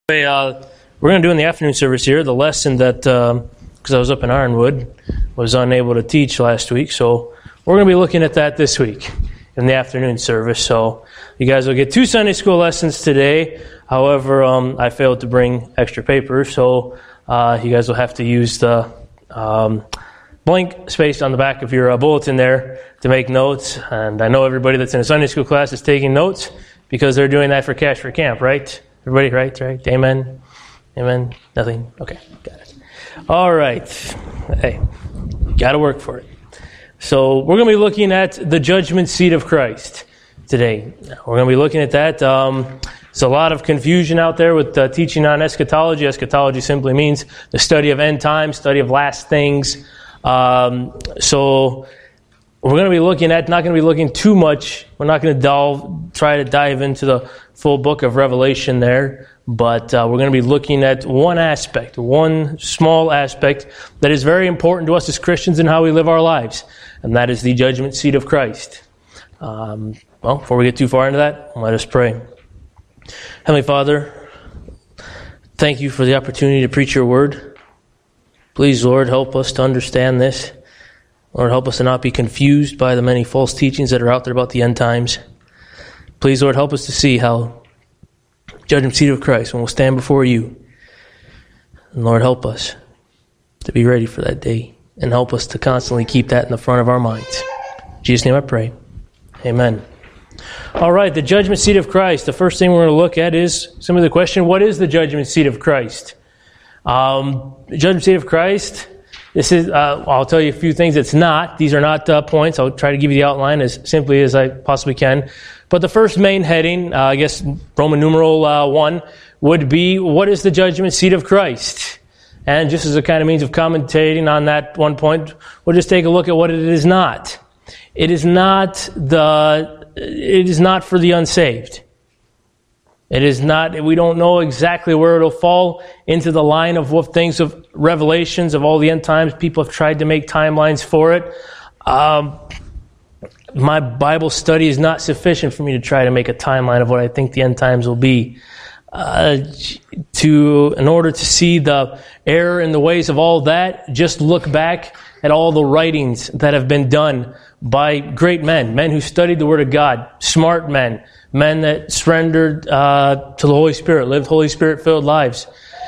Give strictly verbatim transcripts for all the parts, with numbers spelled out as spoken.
Hey, uh, we're going to do in the afternoon service here the lesson that, because um, I was up in Ironwood, was unable to teach last week, so we're going to be looking at that this week in the afternoon service. So you guys will get two Sunday school lessons today. However, um, I failed to bring extra paper, so uh, you guys will have to use the um, blank space on the back of your uh, bulletin there to make notes. And I know everybody that's in a Sunday school class is taking notes because they're doing that for Cash for Camp, right? Everybody, right? Right? Amen? Amen? Nothing? Okay, got it. All right. Hey, got to work for it. So we're going to be looking at the judgment seat of Christ today. We're going to be looking at that. Um, there's a lot of confusion out there with uh, teaching on eschatology. Eschatology simply means the study of end times, study of last things. Um, so we're going to be looking at, not going to be looking too much. We're not going to delve, try to dive into the full book of Revelation there, but uh, we're going to be looking at one aspect, one small aspect that is very important to us as Christians in how we live our lives, and that is the judgment seat of Christ. Um, well, before we get too far into that, let us pray. Heavenly Father, thank you for the opportunity to preach your word. Please, Lord, help us to understand this. Lord, help us to not be confused by the many false teachings that are out there about the end times. Please, Lord, help us to see how judgment seat of Christ when we'll stand before you. And Lord, help us to be ready for that day and help us to constantly keep that in the front of our minds. In Jesus' name I pray. Amen. All right, the judgment seat of Christ. The first thing we're going to look at is simply the question, what is the judgment seat of Christ? Um, the judgment seat of Christ, this is, uh, I'll tell you a few things it's not. These are not uh, points. I'll try to give you the outline as simply as I possibly can. But the first main heading, uh, I guess Roman numeral uh, one, would be, what is the judgment seat of Christ? And just as a kind of means of commentating on that one point, we'll just take a look at what it is not. It is not the, it is not for the unsaved. It is not, we don't know exactly where it'll fall into the line of what things of revelations of all the end times. People have tried to make timelines for it. Um, my Bible study is not sufficient for me to try to make a timeline of what I think the end times will be. Uh, to, in order to see the error in the ways of all that, just look back at all the writings that have been done by great men, men who studied the Word of God, smart men, men that surrendered uh, to the Holy Spirit, lived Holy Spirit-filled lives.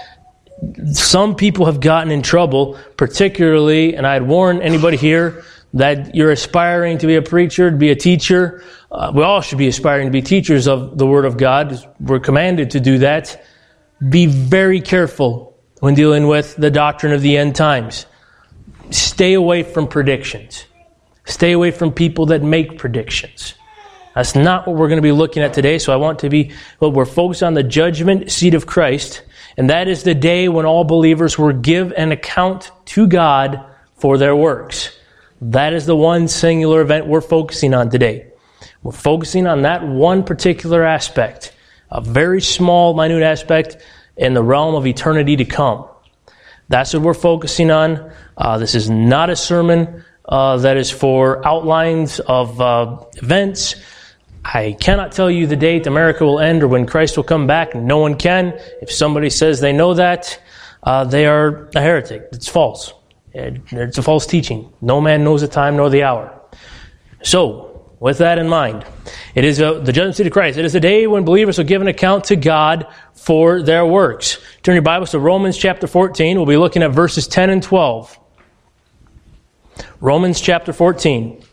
Some people have gotten in trouble, particularly, and I'd warn anybody here that you're aspiring to be a preacher, to be a teacher. Uh, we all should be aspiring to be teachers of the Word of God. We're commanded to do that. Be very careful when dealing with the doctrine of the end times. Stay away from predictions. Stay away from people that make predictions. That's not what we're going to be looking at today. So I want to be, well, we're focused on the judgment seat of Christ. And that is the day when all believers will give an account to God for their works. That is the one singular event we're focusing on today. We're focusing on that one particular aspect, a very small, minute aspect in the realm of eternity to come. That's what we're focusing on. Uh, this is not a sermon uh, that is for outlines of uh, events. I cannot tell you the date America will end or when Christ will come back. No one can. If somebody says they know that, uh, they are a heretic. It's false. It's a false teaching. No man knows the time nor the hour. So, with that in mind, it is a, the judgment seat of Christ. It is the day when believers will give an account to God for their works. Turn your Bibles to Romans chapter fourteen. We'll be looking at verses ten and twelve. Romans chapter fourteen.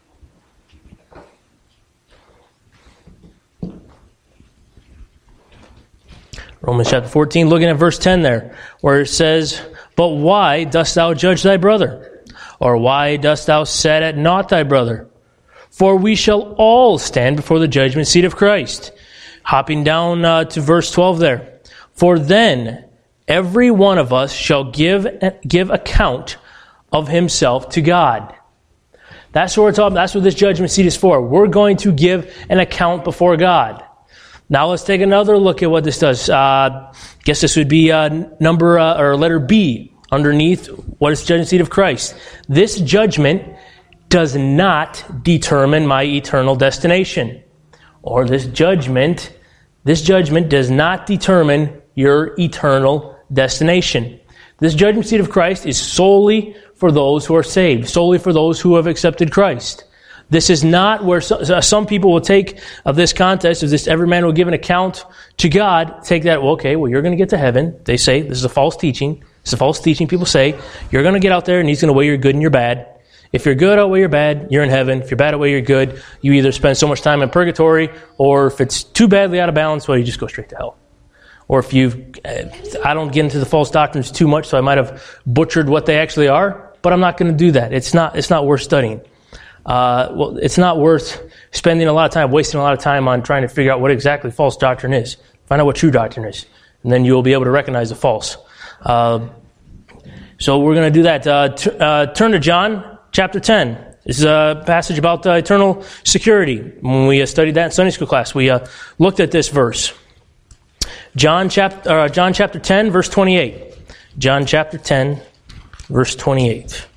Romans chapter fourteen, looking at verse ten there, where it says, "But why dost thou judge thy brother? Or why dost thou set at naught thy brother? For we shall all stand before the judgment seat of Christ." Hopping down uh, to verse twelve there. "For then every one of us shall give give account of himself to God." That's what we're talking about. That's what this judgment seat is for. We're going to give an account before God. Now let's take another look at what this does. Uh, I guess this would be uh, number uh, or letter B underneath. What is the judgment seat of Christ? This judgment does not determine my eternal destination. Or this judgment, this judgment does not determine your eternal destination. This judgment seat of Christ is solely for those who are saved, solely for those who have accepted Christ. This is not where some people will take of this context, of this every man will give an account to God, take that, well, okay, well, you're going to get to heaven. They say, this is a false teaching. It's a false teaching. People say, you're going to get out there and he's going to weigh your good and your bad. If you're good, outweigh your bad, you're in heaven. If you're bad, outweigh your good, you either spend so much time in purgatory, or if it's too badly out of balance, well, you just go straight to hell. Or if you, I don't get into the false doctrines too much, so I might have butchered what they actually are, but I'm not going to do that. It's not, it's not worth studying. Uh, well, it's not worth spending a lot of time, wasting a lot of time on trying to figure out what exactly false doctrine is. Find out what true doctrine is, and then you'll be able to recognize the false. Uh, so we're going to do that. Uh, t- uh, turn to John chapter ten. This is a passage about uh, eternal security. When we uh, studied that in Sunday school class, we uh, looked at this verse. John chapter uh, John chapter ten, verse twenty-eight. John chapter ten, verse twenty-eight.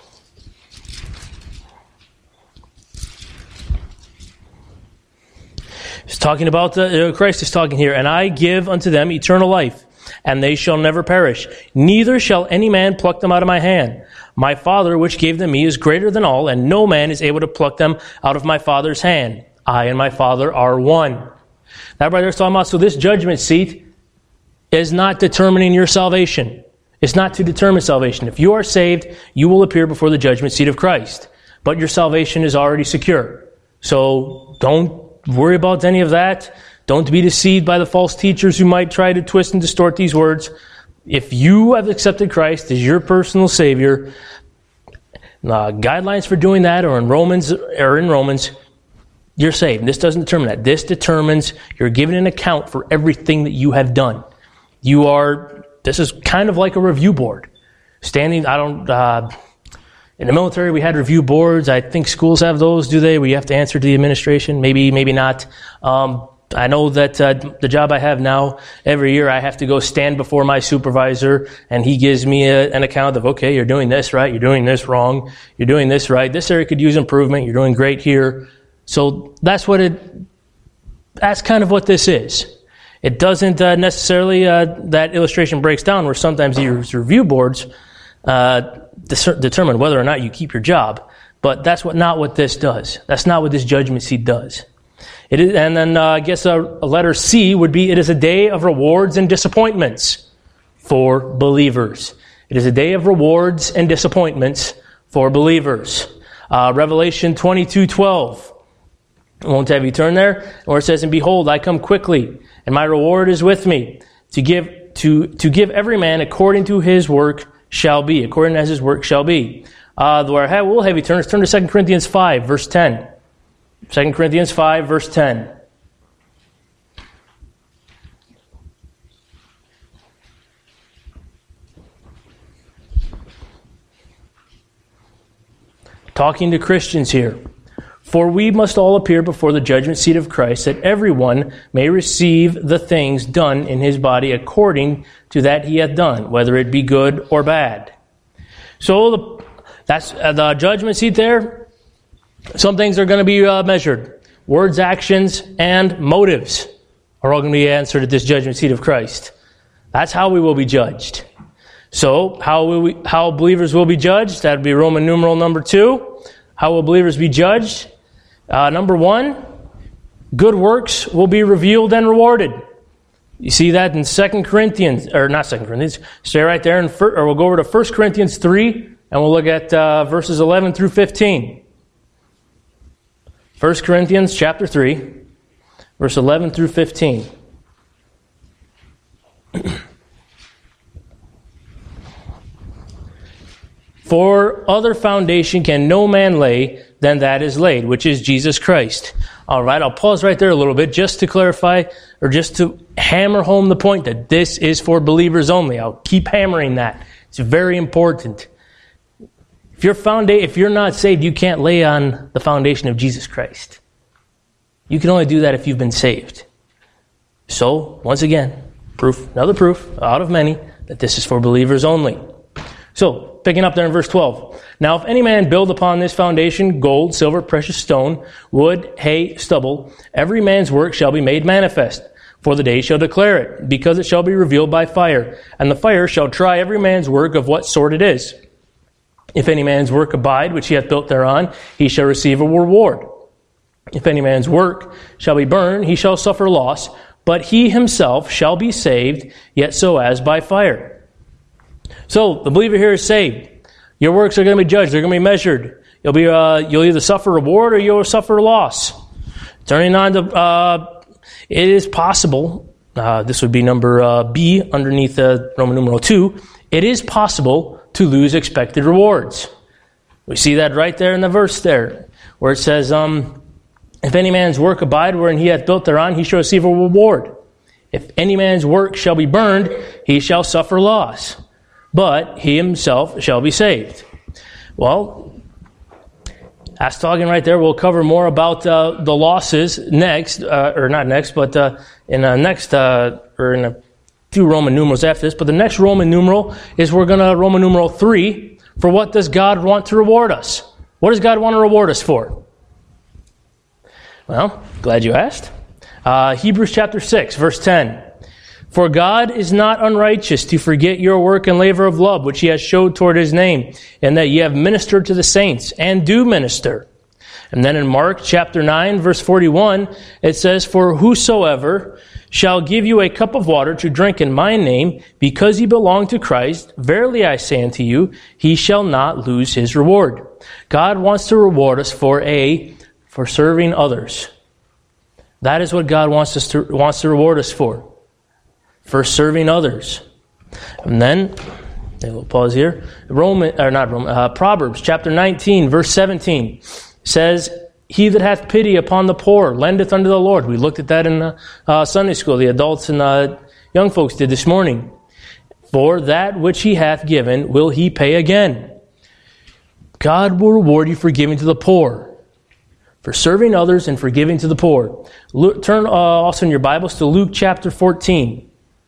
He's talking about the, uh, Christ is talking here. And I give unto them eternal life, and they shall never perish. Neither shall any man pluck them out of my hand. My Father, which gave them me, is greater than all, and no man is able to pluck them out of my Father's hand. I and my Father are one. That right there is talking about, so this judgment seat is not determining your salvation. It's not to determine salvation. If you are saved, you will appear before the judgment seat of Christ. But your salvation is already secure. So don't worry about any of that. Don't be deceived by the false teachers who might try to twist and distort these words. If you have accepted Christ as your personal Savior, uh, guidelines for doing that are in Romans, or in Romans, you're saved. This doesn't determine that. This determines you're given an account for everything that you have done. You are, this is kind of like a review board. Standing, I don't, uh, in the military we had review boards. I think schools have those, do they? Where you have to answer to the administration? Maybe, maybe not. Um, I know that uh, the job I have now, every year I have to go stand before my supervisor, and he gives me a, an account of, okay, you're doing this right, you're doing this wrong, you're doing this right, this area could use improvement, you're doing great here. So that's what it, that's kind of what this is. It doesn't uh, necessarily, uh, that illustration breaks down where sometimes these review boards uh, dis- determine whether or not you keep your job. But that's what not what this does. That's not what this judgment seat does. It is, and then uh, I guess a, a letter C would be, it is a day of rewards and disappointments for believers. It is a day of rewards and disappointments for believers. Uh, Revelation twenty-two twelve. I won't have you turn there, where it says, and behold, I come quickly, and my reward is with me, to give to to give every man according to his work shall be, according as his work shall be. Uh, where I have, we'll have you turn, turn to Second Corinthians five, verse ten. Second Corinthians five, verse ten. Talking to Christians here. For we must all appear before the judgment seat of Christ, that everyone may receive the things done in his body according to that he hath done, whether it be good or bad. So the, that's uh, the judgment seat there. Some things are going to be uh, measured. Words, actions, and motives are all going to be answered at this judgment seat of Christ. That's how we will be judged. So how will we, how believers will be judged? That would be Roman numeral number two. How will believers be judged? Uh, number one, good works will be revealed and rewarded. You see that in Second Corinthians, or not Second Corinthians, stay right there, in, or we'll go over to First Corinthians three, and we'll look at uh, verses eleven through fifteen. First Corinthians chapter three, verse eleven through fifteen. For other foundation can no man lay than that is laid, which is Jesus Christ. All right, I'll pause right there a little bit just to clarify, or just to hammer home the point that this is for believers only. I'll keep hammering that. It's very important. If you're founda- if you're not saved, you can't lay on the foundation of Jesus Christ. You can only do that if you've been saved. So, once again, proof, another proof out of many that this is for believers only. So, picking up there in verse twelve. Now, if any man build upon this foundation gold, silver, precious stone, wood, hay, stubble, every man's work shall be made manifest. For the day shall declare it, because it shall be revealed by fire. And the fire shall try every man's work of what sort it is. If any man's work abide, which he hath built thereon, he shall receive a reward. If any man's work shall be burned, he shall suffer loss, but he himself shall be saved, yet so as by fire. So, the believer here is saved. Your works are going to be judged. They're going to be measured. You'll be, uh, you'll either suffer reward or you'll suffer loss. Turning on to, uh, it is possible, uh, this would be number uh, B underneath uh, Roman numeral two, it is possible to lose expected rewards. We see that right there in the verse there, where it says, um, if any man's work abide wherein he hath built thereon, he shall receive a reward. If any man's work shall be burned, he shall suffer loss, but he himself shall be saved. Well, that's talking right there. We'll cover more about uh, the losses next, uh, or not next, but uh, in the next, uh, or in a few Roman numerals after this. But the next Roman numeral is we're going to Roman numeral three. For what does God want to reward us? What does God want to reward us for? Well, glad you asked. Uh, Hebrews chapter six, verse ten. For God is not unrighteous to forget your work and labor of love, which he has showed toward his name, and that ye have ministered to the saints, and do minister. And then in Mark chapter nine, verse forty-one, it says, For whosoever shall give you a cup of water to drink in my name, because ye belong to Christ, verily I say unto you, he shall not lose his reward. God wants to reward us for a, for serving others. That is what God wants us to, wants to reward us for. For serving others. And then, we'll pause here. Roman, or not Roman, uh, Proverbs chapter nineteen, verse seventeen says, He that hath pity upon the poor lendeth unto the Lord. We looked at that in uh, uh, Sunday school. The adults and uh, young folks did this morning. For that which he hath given will he pay again. God will reward you for giving to the poor, for serving others and for giving to the poor. Luke, turn uh, also in your Bibles to Luke chapter fourteen.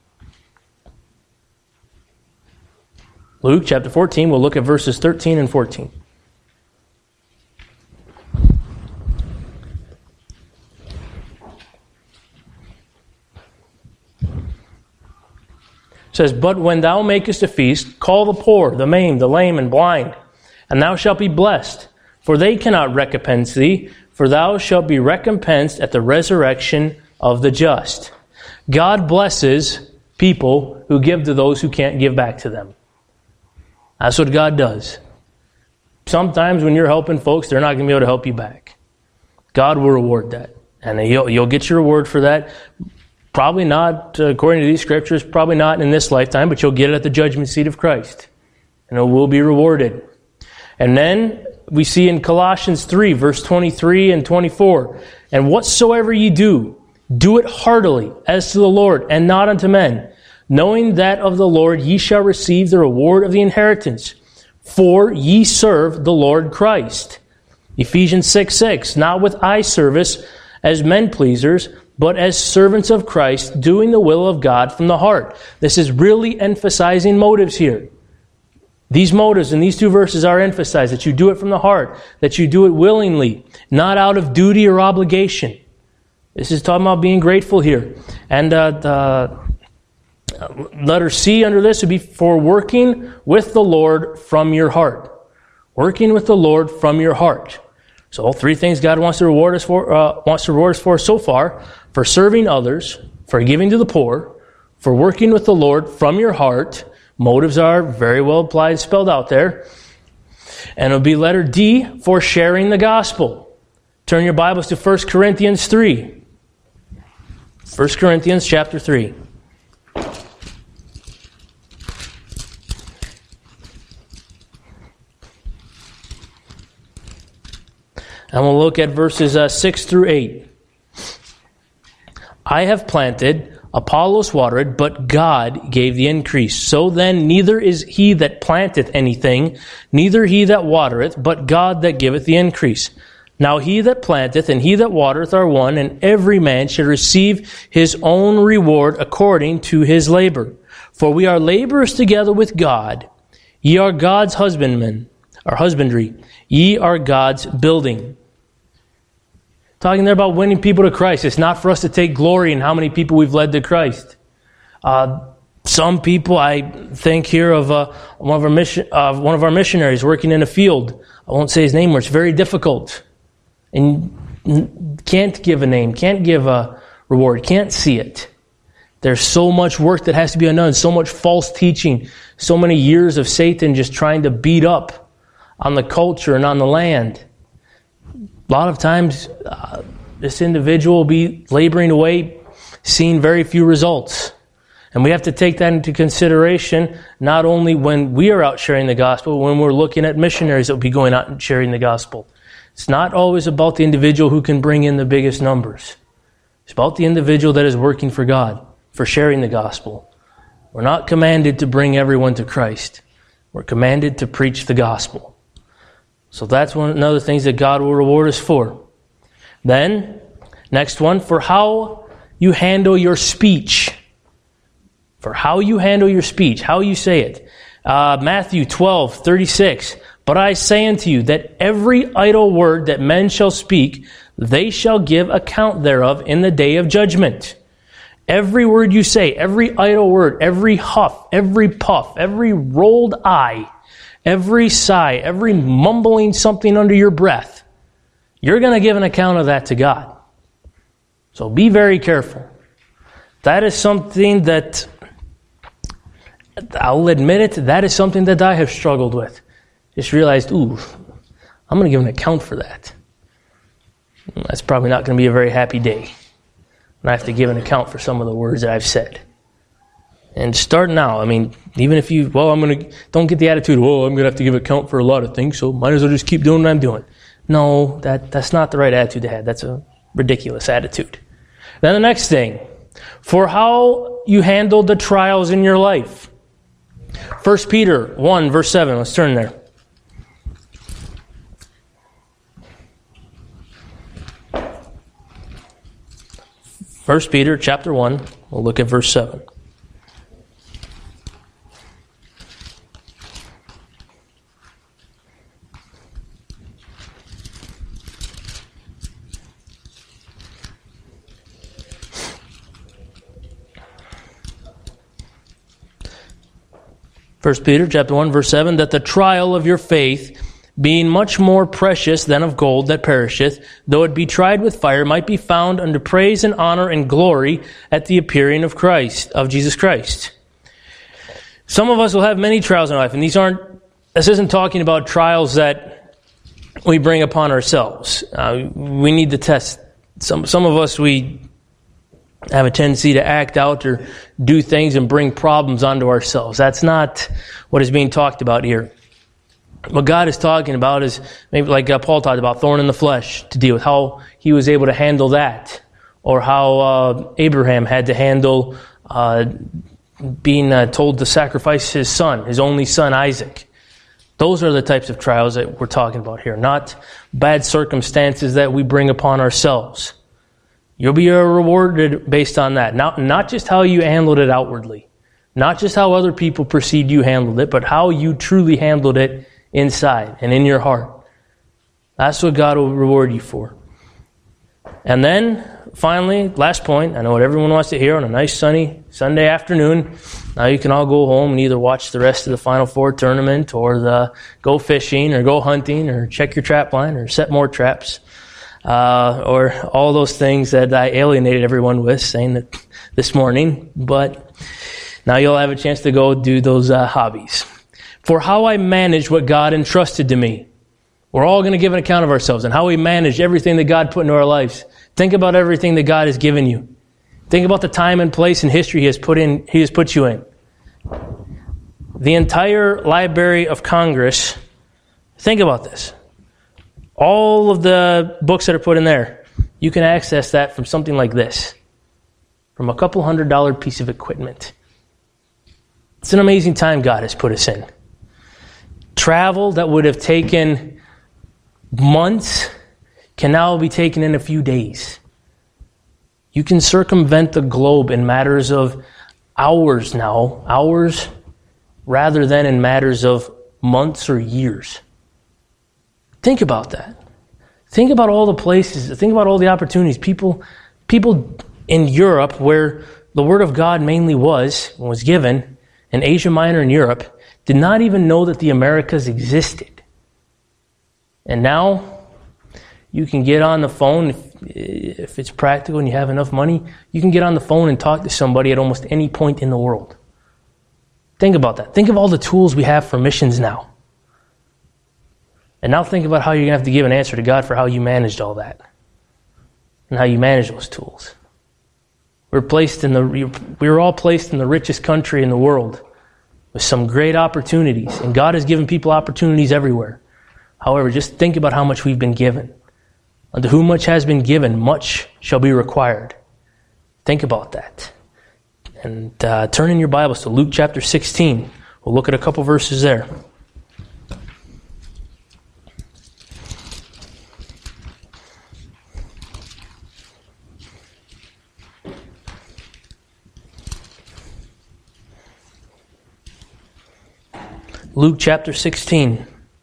Luke chapter fourteen, we'll look at verses thirteen and fourteen. It says, But when thou makest a feast, call the poor, the maimed, the lame, and blind, and thou shalt be blessed, for they cannot recompense thee, for thou shalt be recompensed at the resurrection of the just. God blesses people who give to those who can't give back to them. That's what God does. Sometimes when you're helping folks, they're not going to be able to help you back. God will reward that. And you'll, you'll get your reward for that. Probably not, according to these scriptures, probably not in this lifetime, but you'll get it at the judgment seat of Christ. And it will be rewarded. And then we see in Colossians three, verse twenty-three and twenty-four, And whatsoever ye do, do it heartily, as to the Lord, and not unto men, knowing that of the Lord ye shall receive the reward of the inheritance, for ye serve the Lord Christ. Ephesians six six, Not with eye service as men pleasers, but as servants of Christ, doing the will of God from the heart. This is really emphasizing motives here. These motives in these two verses are emphasized, that you do it from the heart, that you do it willingly, not out of duty or obligation. This is talking about being grateful here. And uh, the letter C under this would be for working with the Lord from your heart. Working with the Lord from your heart. So all three things God wants to reward us for, uh, wants to reward us for so far: for serving others, for giving to the poor, for working with the Lord from your heart. Motives are very well applied, spelled out there. And it'll be letter D, for sharing the gospel. Turn your Bibles to First Corinthians three. First Corinthians chapter three. And we'll look at verses uh, six through eight. I have planted, Apollos watered, but God gave the increase. So then neither is he that planteth anything, neither he that watereth, but God that giveth the increase. Now he that planteth and he that watereth are one, and every man should receive his own reward according to his labor. For we are laborers together with God. Ye are God's husbandmen, or husbandry. Ye are God's building. Talking there about winning people to Christ. It's not for us to take glory in how many people we've led to Christ. Uh, some people, I think here of uh, one of our mission, uh, one of our missionaries working in a field. I won't say his name, where it's very difficult, and can't give a name, can't give a reward, can't see it. There's so much work that has to be undone, so much false teaching, so many years of Satan just trying to beat up on the culture and on the land. A lot of times, uh, this individual will be laboring away, seeing very few results. And we have to take that into consideration, not only when we are out sharing the gospel, but when we're looking at missionaries that will be going out and sharing the gospel. It's not always about the individual who can bring in the biggest numbers. It's about the individual that is working for God, for sharing the gospel. We're not commanded to bring everyone to Christ. We're commanded to preach the gospel. So that's one another of the things that God will reward us for. Then, next one, for how you handle your speech. For how you handle your speech, how you say it. Uh, Matthew twelve thirty-six. But I say unto you that every idle word that men shall speak, they shall give account thereof in the day of judgment. Every word you say, every idle word, every huff, every puff, every rolled eye, every sigh, every mumbling something under your breath, you're going to give an account of that to God. So be very careful. That is something that, I'll admit it, that is something that I have struggled with. Just realized, ooh, I'm going to give an account for that. That's probably not going to be a very happy day when I have to give an account for some of the words that I've said. And start now. I mean, even if you, well, I'm going to, don't get the attitude, well, I'm going to have to give account for a lot of things, so might as well just keep doing what I'm doing. No, that, that's not the right attitude to have. That's a ridiculous attitude. Then the next thing, for how you handle the trials in your life. First Peter one, verse seven. Let's turn there. First Peter chapter one. We'll look at verse seven. First Peter chapter one, verse seven, that the trial of your faith, being much more precious than of gold that perisheth, though it be tried with fire, might be found unto praise and honor and glory at the appearing of Christ, of Jesus Christ. Some of us will have many trials in life, and these aren't, this isn't talking about trials that we bring upon ourselves. Uh, we need to test. Some, some of us, we have a tendency to act out or do things and bring problems onto ourselves. That's not what is being talked about here. What God is talking about is, maybe like uh, Paul talked about, thorn in the flesh to deal with, how he was able to handle that, or how uh, Abraham had to handle uh, being uh, told to sacrifice his son, his only son Isaac. Those are the types of trials that we're talking about here, not bad circumstances that we bring upon ourselves. You'll be rewarded based on that. Not, not just how you handled it outwardly. Not just how other people perceived you handled it, but how you truly handled it inside and in your heart. That's what God will reward you for. And then, finally, last point, I know what everyone wants to hear on a nice sunny Sunday afternoon. Now you can all go home and either watch the rest of the Final Four tournament, or the go fishing, or go hunting, or check your trap line, or set more traps. Uh, or all those things that I alienated everyone with, saying that this morning. But now you'll have a chance to go do those uh, hobbies. For how I manage what God entrusted to me. We're all going to give an account of ourselves and how we manage everything that God put into our lives. Think about everything that God has given you. Think about the time and place and history He has put in. He has put you in. The entire Library of Congress. Think about this. All of the books that are put in there, you can access that from something like this, from a couple hundred dollar piece of equipment. It's an amazing time God has put us in. Travel that would have taken months can now be taken in a few days. You can circumvent the globe in matters of hours now, hours rather than in matters of months or years. Think about that. Think about all the places, think about all the opportunities. People, people in Europe where the Word of God mainly was, was given, in Asia Minor and Europe, did not even know that the Americas existed. And now, you can get on the phone, if, if it's practical and you have enough money, you can get on the phone and talk to somebody at almost any point in the world. Think about that. Think of all the tools we have for missions now. And now think about how you're going to have to give an answer to God for how you managed all that. And how you manage those tools. We're placed in the, we were all placed in the richest country in the world with some great opportunities. And God has given people opportunities everywhere. However, just think about how much we've been given. Unto whom much has been given, much shall be required. Think about that. And uh, turn in your Bibles to Luke chapter sixteen. We'll look at a couple verses there. Luke chapter sixteen.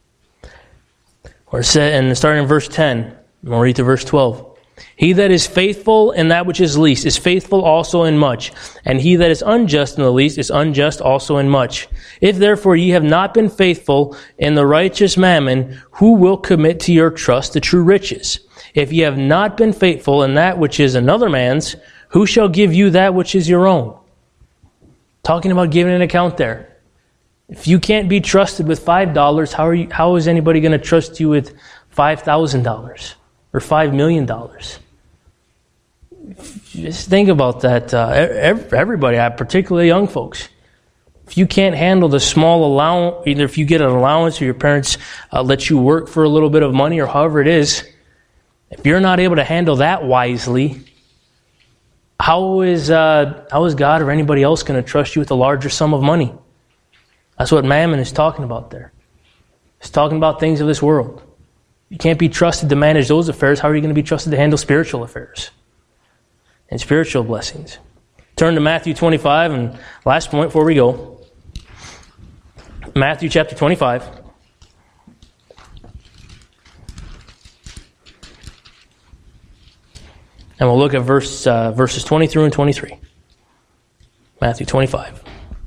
Or said, and starting in verse ten, we'll read to verse twelve. He that is faithful in that which is least is faithful also in much, and he that is unjust in the least is unjust also in much. If therefore ye have not been faithful in the righteous mammon, who will commit to your trust the true riches? If ye have not been faithful in that which is another man's, who shall give you that which is your own? Talking about giving an account there. If you can't be trusted with five dollars, how are you, how is anybody going to trust you with five thousand dollars or five million dollars? Just think about that. Uh, everybody, particularly young folks. If you can't handle the small allowance, either if you get an allowance or your parents uh, let you work for a little bit of money or however it is, if you're not able to handle that wisely, how is, uh, how is God or anybody else going to trust you with a larger sum of money? That's what Mammon is talking about there. He's talking about things of this world. You can't be trusted to manage those affairs. How are you going to be trusted to handle spiritual affairs and spiritual blessings? Turn to Matthew twenty-five, and last point before we go. Matthew chapter twenty-five. And we'll look at verse uh, verses twenty through and twenty-three. Matthew twenty-five.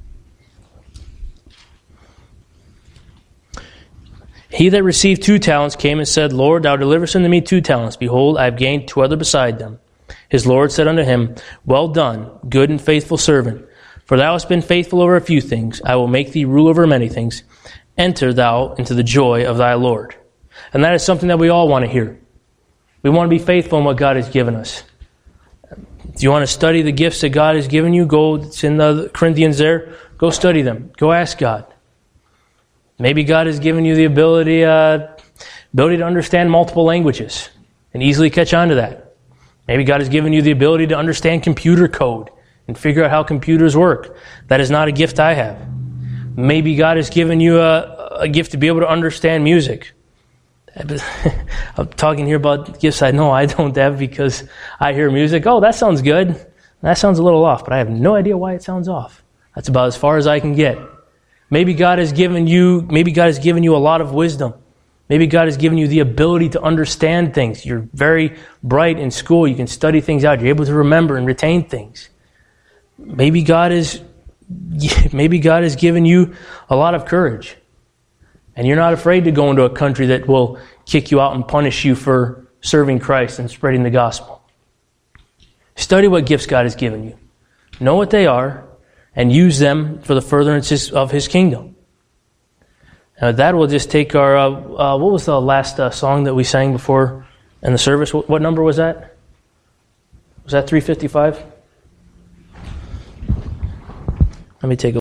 He that received two talents came and said, Lord, thou deliverest unto me two talents. Behold, I have gained two other beside them. His Lord said unto him, Well done, good and faithful servant. For thou hast been faithful over a few things. I will make thee rule over many things. Enter thou into the joy of thy Lord. And that is something that we all want to hear. We want to be faithful in what God has given us. If you want to study the gifts that God has given you, go, it's in the Corinthians there, go study them. Go ask God. Maybe God has given you the ability, uh, ability to understand multiple languages and easily catch on to that. Maybe God has given you the ability to understand computer code and figure out how computers work. That is not a gift I have. Maybe God has given you a, a gift to be able to understand music. I'm talking here about gifts I know I don't have because I hear music. Oh, that sounds good. That sounds a little off, but I have no idea why it sounds off. That's about as far as I can get. Maybe God has given you, maybe God has given you a lot of wisdom. Maybe God has given you the ability to understand things. You're very bright in school. You can study things out. You're able to remember and retain things. Maybe God is, maybe God has given you a lot of courage. And you're not afraid to go into a country that will kick you out and punish you for serving Christ and spreading the gospel. Study what gifts God has given you. Know what they are. And use them for the furtherance of His kingdom. Now that will just take our, uh, uh, what was the last uh, song that we sang before in the service? What, what number was that? Was that three fifty-five? Let me take a